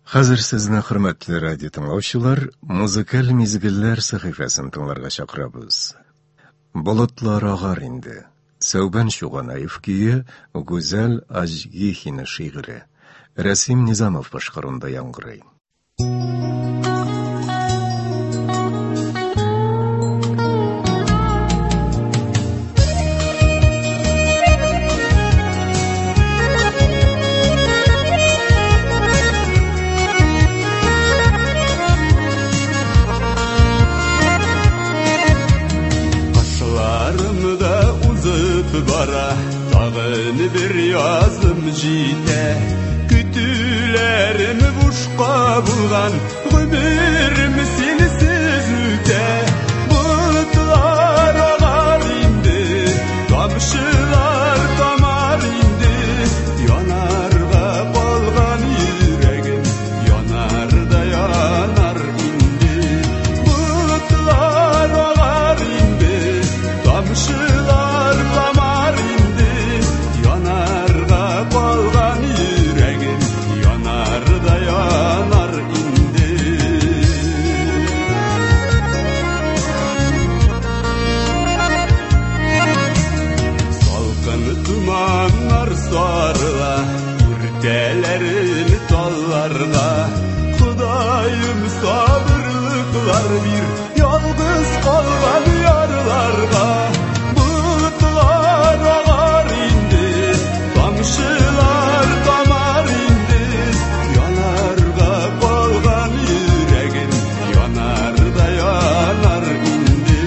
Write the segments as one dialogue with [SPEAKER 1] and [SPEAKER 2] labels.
[SPEAKER 1] Hazır sizni hurmatli radio tinglovchilar, muzikal mezgillar sahifasini tinglarga chaqiramiz. Bulutlar og'ar endi. Savban Shug'onayev kuyi, Go'zal Ajgihina she'ri. Rasim Nizamov boshqaruvida yangraydi.
[SPEAKER 2] Bara tağını bir yazım jite kütülerim boşqa bulgan ömürüm sensiz üte bulutlar ağar indi tamşılar damar indi yanarga qolgan yüregim yanarda yanar indi bulutlar ağar indi tamşılar damar sarla ürtelerini tallarga Xudayım sabırlıklar bir yalnız kalgan yarlarga bulutlar ağar indi tamşılar damar indi yanarga kalgan yüregim yanar da yanar indi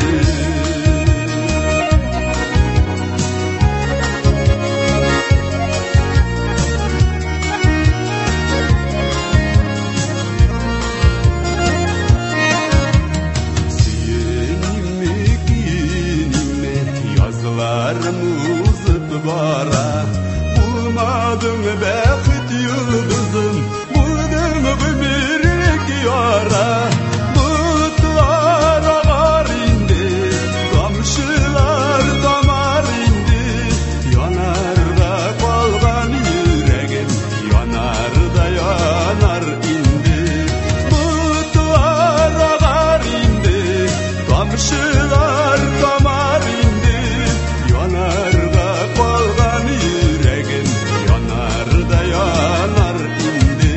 [SPEAKER 2] Uzıp bara bulmadım bəxt yıldızım buldum ömürlük yara bulutlar ağar indi tamşılar damar indi yanarda qalgan yüregim yanar da yanar indi bulutlar ağar indi tamşılar damar indi yanarga qalgan yüregim yanar da yanar indi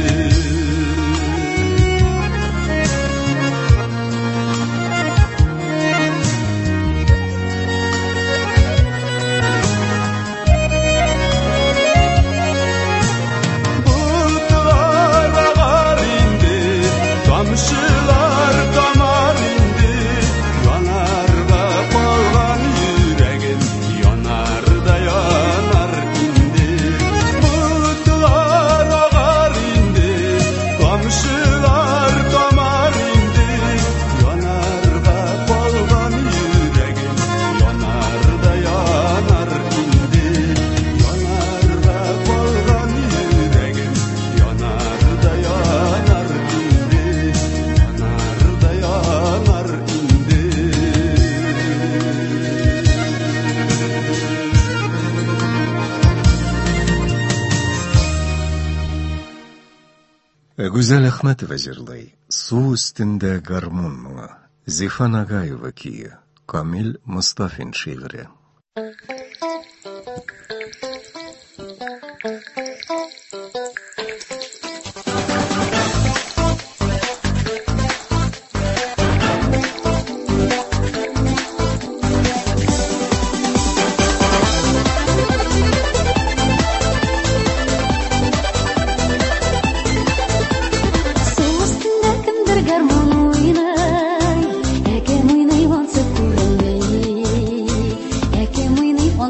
[SPEAKER 2] bulutlar ağar indi tamşılar damar indi yanarga qalgan yüregim yanar da yanar indi bulutlar ağar indi tamşılar damar indi yanarga qalgan yüregim yanar da yanar indi yanarga qalgan yüregim yanar da yanar indi yanar da yanar indi
[SPEAKER 1] Güzel Ahmetova jırlay, Su üstünde garmon muğu, Zifan Agayeva kuyi, Kamil Mustafin she'ri.
[SPEAKER 3] Garmon oynay, yakem oynay,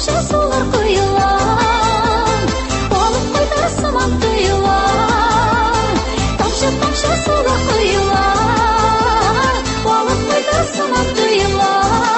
[SPEAKER 3] тамшы сулар құйылар, алып қайтар сыман тұйылар. Тамшы сулар құйылар, алып қайтар сыман тұйылар.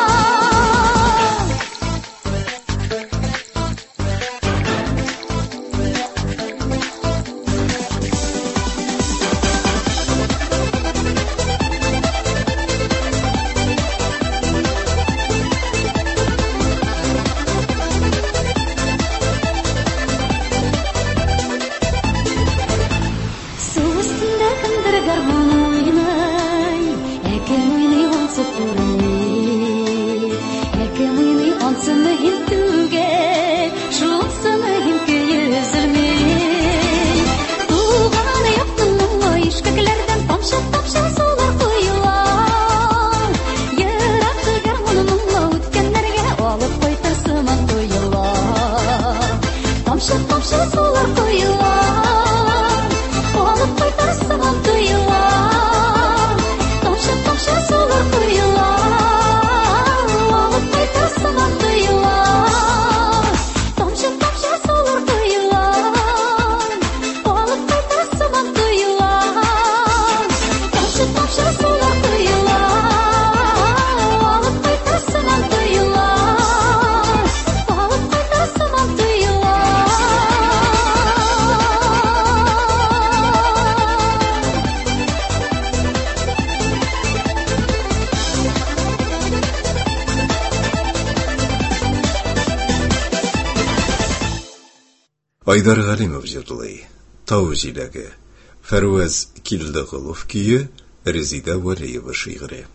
[SPEAKER 1] Айдар Галимов жырлый. Тау жиләге. Фәрваз Килдығылов күйі, Резида Валиева шиғыры.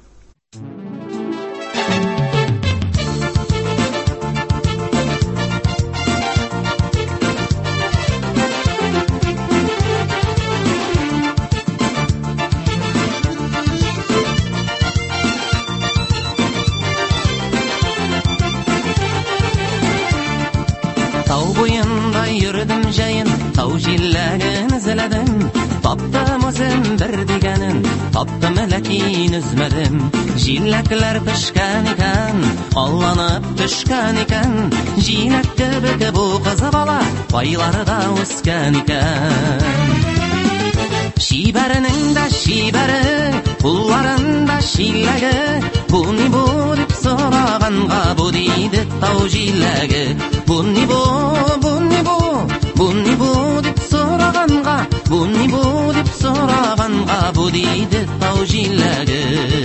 [SPEAKER 4] Тау җилләген эзләдем, таптым үзем бер дигәнен, таптым ләкин үзмәдем. Җиләкләр пешкән икән, алланып төшкән икән, җиләк кебек бу кыз бала, байлары да үскән икән. Шибәренең дә шибәре, кулларын да шиләге, бу ни бу дип сораганга, бу диде тау җилләге. Бу ни бу, бу ни бу, бу ни бу дип сораганга, бу ни бу дип сораганга, бу диде тау җилләге.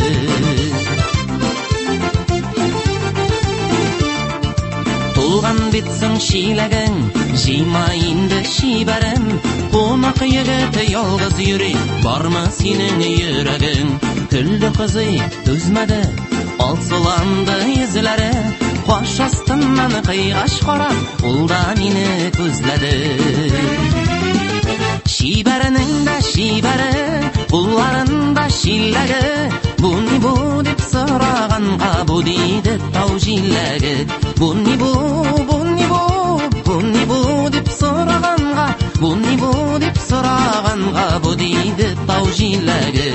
[SPEAKER 4] Тулган битсең шиләгең, җыйма инде шибәрем, кунак егет ялгыз йөри, бармы синең йөрәгең? Көлде кызый, түзмәде, алсыланды йөзләре, каш астыннан кыйгаш карап, ул да мине күзләде. Шибәренең дә шибәре, кулларында шилләге, бу ни бу дип сораганга, бу диде тау җилләге. Бу ни бу, бу ни бу, бу ни бу дип сораганга, бу ни бу дип сораганга, бу диде тау җилләге.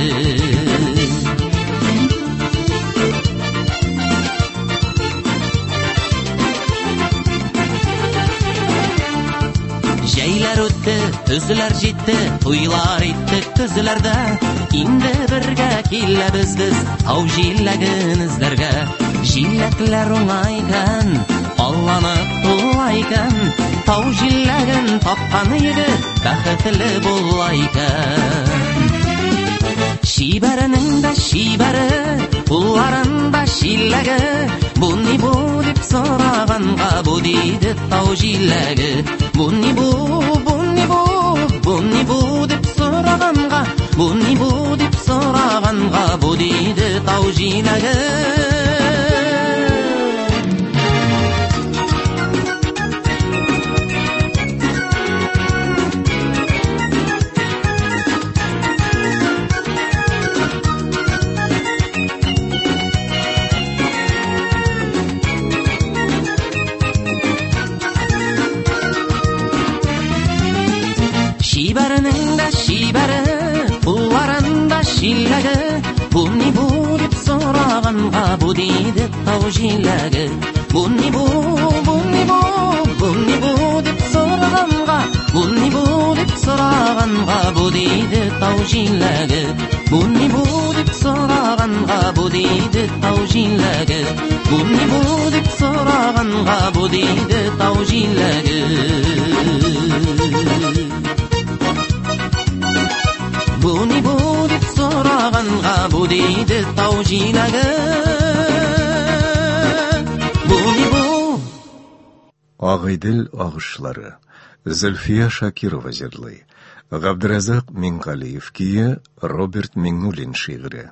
[SPEAKER 4] Җәйләр үтте, төзләр җитте, туйлар иттек төзләрдә, инде бергә киләбез без тау җилләген эзләргә. Җиләкләр уңай икән, алланып тула икән, тау җилләген тапкан егет бәхетле була икән. Шибәренең дә шибәре, кулларында шилләге, бу ни бу дип сораганга, бу диде тау җилләге. Бу ни бу, бу ни бу, бу ни бу дип сораганга, бу ни бу дип сораганга, бу диде тау җилләге. Шибәренең дә шибәре, кулларында шилләге, бу ни бу дип сораганга, бу диде тау җилләге. Бу ни бу, бу ни сұрағанға бұ дейді тау жиләгі. Бұ не бұ деп сұрағанға бұ дейді тау жиләгі. Бұ не бұ деп сұрағанға бұ дейді тау жиләгі. Бұ не бұ деп сұрағанға бұ дейді тау жиләгі. Бұ не бұ.
[SPEAKER 1] Ағайділ ағышлары Зульфия Шакирова жырлый, Ғабдыразақ Минқалиев күйі, Роберт Меңнулин шиғыры.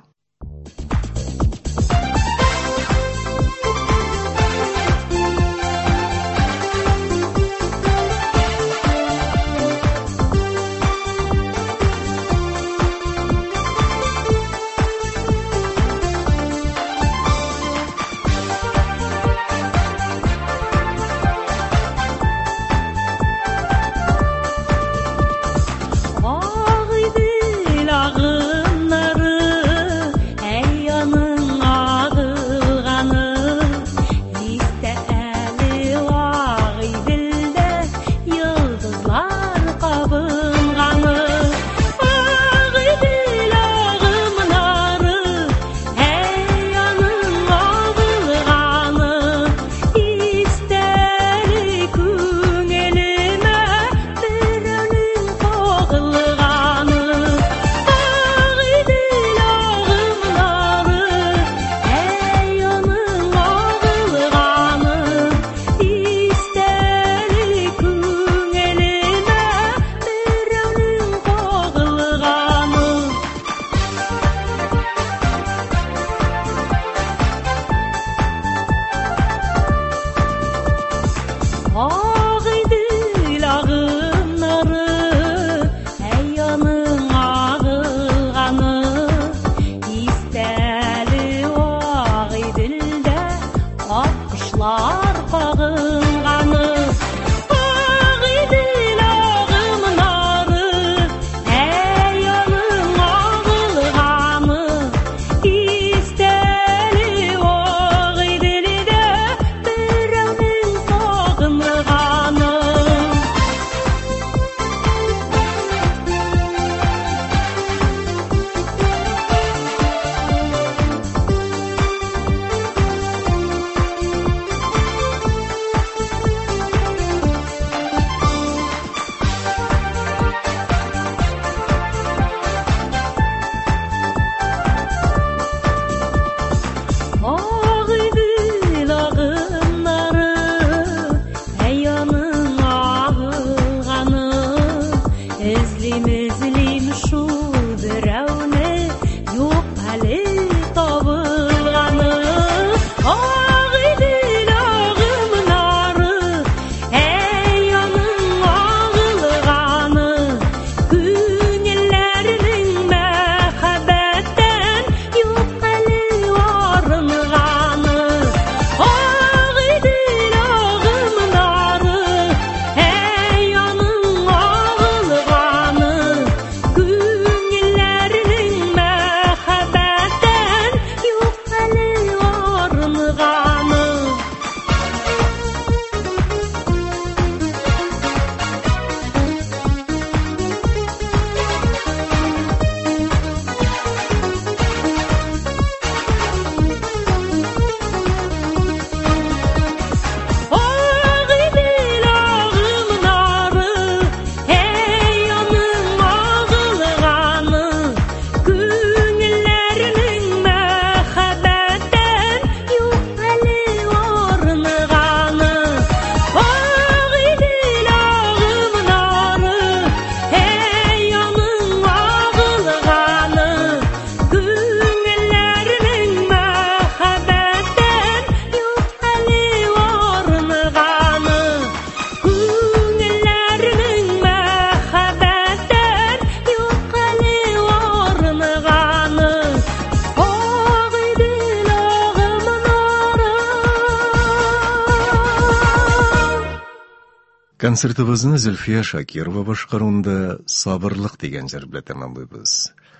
[SPEAKER 1] Концертыбызны Зульфия Шакирова башкаруында «Сабырлык» деген жыр белән тәмамлыйбыз.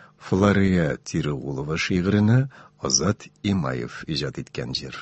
[SPEAKER 1] Флория Тирыулова шигырына Азат Имаев иҗат иткән җыр.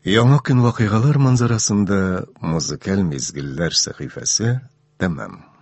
[SPEAKER 1] Яңа көн вакыйгалар манзарасында музыкаль мизгелләр сәхифәсе тәмам.